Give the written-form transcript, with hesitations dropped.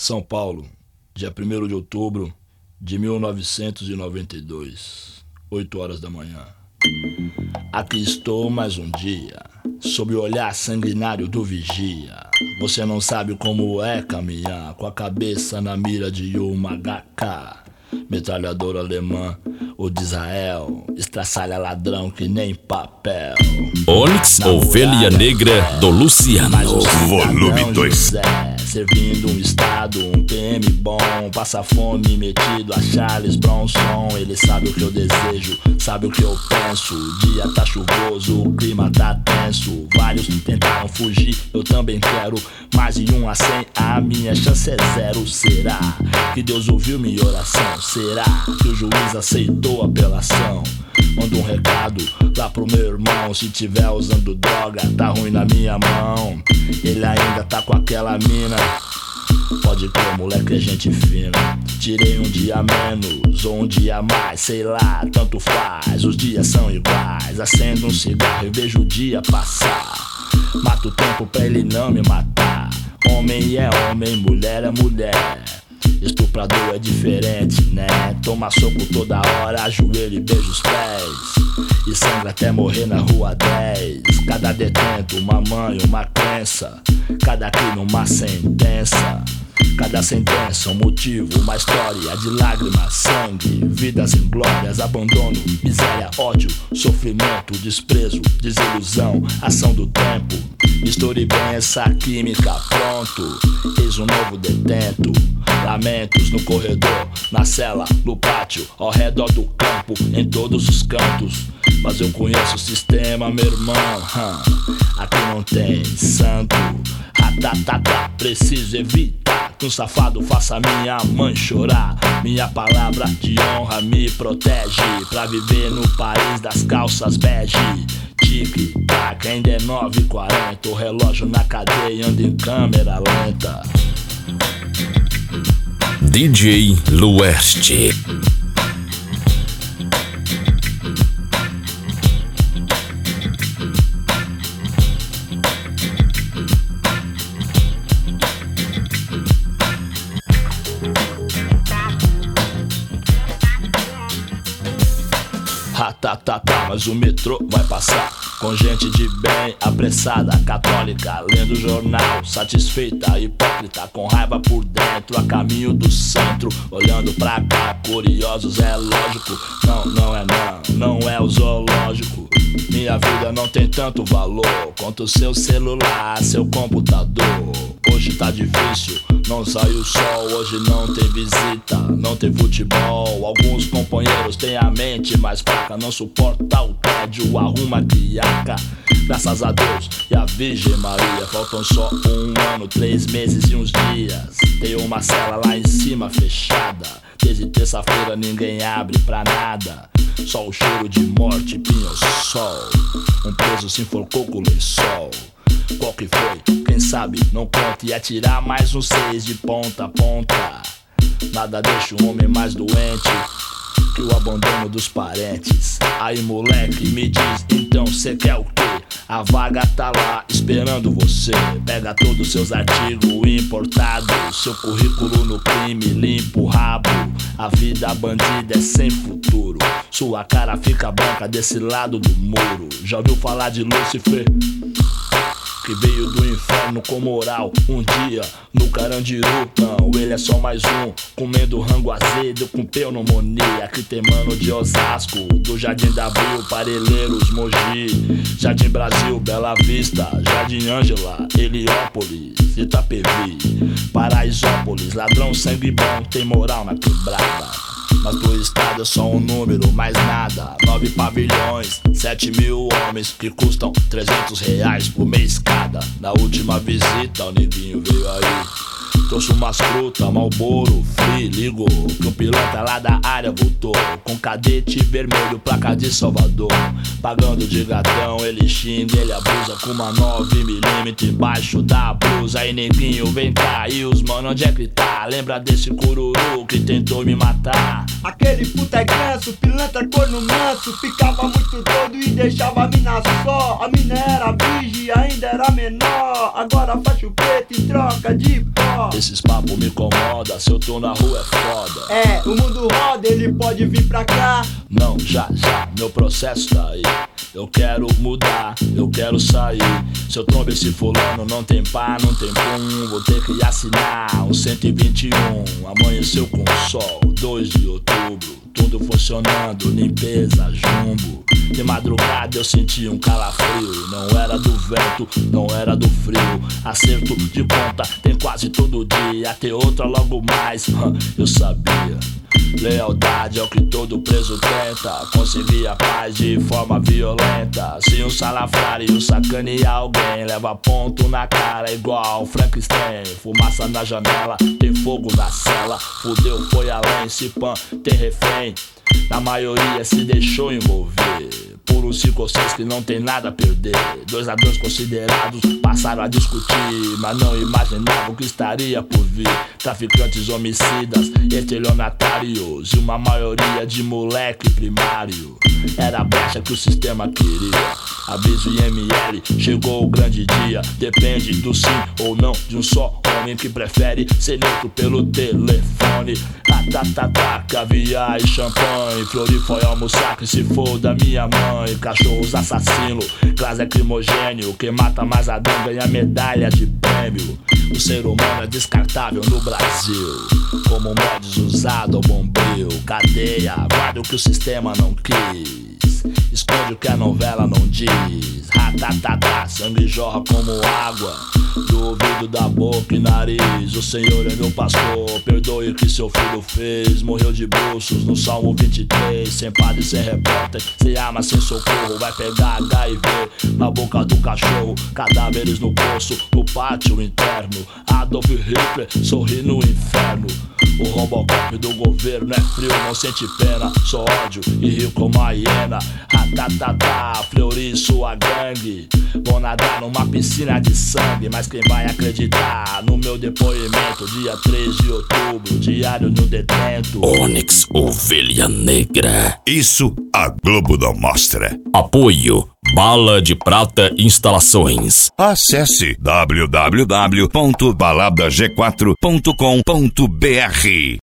São Paulo, dia 1º de outubro de 1992, 8 horas da manhã. Aqui estou mais um dia, sob o olhar sanguinário do vigia. Você não sabe como é caminhar com a cabeça na mira de uma HK. Metralhadora alemã ou de Israel, estraçalha ladrão que nem papel. Onyx, Ovelha Negra do Luciano. Volume 2. Servindo um estado, um PM bom, passa fome metido a Charles Bronson. Ele sabe o que eu desejo, sabe o que eu penso. O dia tá chuvoso, o clima tá tenso. Vários tentaram fugir, eu também quero. Mais de 1 a 100, a minha chance é 0. Será que Deus ouviu minha oração? Será que o juiz aceitou a apelação? Manda um recado lá pro meu irmão. Se tiver usando droga, tá ruim na minha mão. Ele ainda tá com aquela mina. Pode crer, moleque, é gente fina. Tirei um dia menos ou um dia mais, sei lá, tanto faz. Os dias são iguais. Acendo um cigarro e vejo o dia passar. Mato o tempo pra ele não me matar. Homem é homem, mulher é mulher. Estuprador é diferente, né? Toma soco toda hora, ajoelha e beija os pés. E sangra até morrer na rua 10. Cada detento, uma mãe, uma crença. Cada crime, uma sentença. Cada sentença, um motivo, uma história de lágrimas, sangue, vidas inglórias, abandono, miséria, ódio, sofrimento, desprezo, desilusão, ação do tempo. Misture bem essa química, pronto. Eis um novo detento. Lamentos no corredor, na cela, no pátio, ao redor do campo, em todos os cantos. Mas eu conheço o sistema, meu irmão. Aqui não tem santo. Ratatata, preciso evitar que um safado faça minha mãe chorar. Minha palavra de honra me protege pra viver no país das calças bege. Tic-tac, ainda é 9h40. O relógio na cadeia anda em câmera lenta. DJ Lueste. Ratatata, mas o metrô vai passar com gente de bem, apressada, católica, lendo jornal, satisfeita, hipócrita, com raiva por dentro, a caminho do centro, olhando pra cá, curiosos, é lógico. Não é o zoológico. Minha vida não tem tanto valor quanto o seu celular, seu computador. Hoje tá difícil, não sai o sol, hoje não tem visita, não tem futebol. Alguns companheiros têm a mente mais fraca, não suporta o tédio, arruma criaca. Graças a Deus e a Virgem Maria, faltam só 1 ano, 3 meses e uns dias. Tem uma cela lá em cima fechada, desde terça-feira ninguém abre pra nada. Só o cheiro de morte, pinho-sol. Um preso se enforcou com o lençol. Qual que foi? Quem sabe? Não conta. E atirar mais um 6 de ponta a ponta. Nada deixa o homem mais doente que o abandono dos parentes. Aí moleque, me diz, então cê quer o quê? A vaga tá lá esperando você. Pega todos os seus artigos importados, seu currículo no crime, limpa o rabo. A vida bandida é sem futuro. Sua cara fica branca desse lado do muro. Já ouviu falar de Lúcifer? Que veio do inferno com moral. Um dia no Carandiru, não, ele é só mais um, comendo rango azedo com pneumonia. Aqui tem mano de Osasco, do Jardim da Abril, Parelheiros, Mogi, Jardim Brasil, Bela Vista, Jardim Ângela, Heliópolis, Itapevi, Paraisópolis. Ladrão sangue bom, tem moral na quebrada. Mas pro estado é só um número, mais nada. 9 pavilhões, 7.000 homens que custam R$300 por mês cada. Na última visita o neguinho veio aí, trouxe umas frutas, Marlboro, Free, ligou que um piloto lá da área voltou com cadete vermelho, placa de Salvador. Pagando de gatão, ele xinga, ele abusa com uma 9mm embaixo da blusa. Aí neguinho, vem cá, e os mano, onde é que tá? Lembra desse cururu que tentou me matar? Aquele puta é ganso, pilantra corno manso. Ficava muito doido e deixava a mina só. A mina era virgem, ainda era menor. Agora faz chupeta e troca de pó. Esses papos me incomoda, se eu tô na rua é foda. É, o mundo roda, ele pode vir pra cá. Não, já, meu processo tá aí. Eu quero mudar, eu quero sair. Se eu trombo esse fulano, não tem pá, não tem pum. Vou ter que assinar um 121. Amanheceu com sol, 2 de outubro. Tudo funcionando, limpeza, jumbo. De madrugada eu senti um calafrio. Não era do vento, não era do frio. Acerto de conta tem quase todo dia. Ter outra logo mais, eu sabia. Lealdade é o que todo preso tenta. Conseguir a paz de forma violenta. Se um salafrário sacanear alguém, leva ponto na cara igual Frankenstein. Fumaça na janela, tem fogo na cela. Fudeu, foi além, se pan, tem refém. Na maioria se deixou envolver por uns 5 ou 6 que não tem nada a perder. 2 ladrões considerados passaram a discutir, mas não imaginavam o que estaria por vir. Traficantes, homicidas, estelionatários e uma maioria de moleque primário. Era a brecha que o sistema queria. Aviso IML, chegou o grande dia. Depende do sim ou não de um só homem que prefere ser neutro pelo telefone. Caviar e champanhe. Flori foi almoçar que se for da minha mãe. Cachorros assassinos, gás lacrimogênio. Quem mata mais Adão ganha medalha de prêmio. O ser humano é descartável no Brasil, como mods usado ao bombril. Cadeia, guarda o que o sistema não quis. Esconde o que a novela não diz. Sangue jorra como água do ouvido, da boca e nariz. O Senhor é meu pastor, perdoe o que seu filho fez. Morreu de bruços no Salmo 23. Sem padre, sem repórter, sem arma, sem socorro. Vai pegar HIV na boca do cachorro. Cadáveres no poço, no pátio interno. Adolf Hitler sorri no inferno. O Robocop do governo é frio, não sente pena. Só ódio e rio como a hiena. Fleury, sua gangue. Vou nadar numa piscina de sangue. Mas quem vai acreditar no meu depoimento? Dia 3 de outubro, diário no detento. Onyx Ovelha Negra. Isso a Globo não mostra. Apoio Bala de Prata Instalações. Acesse www.baladag4.com.br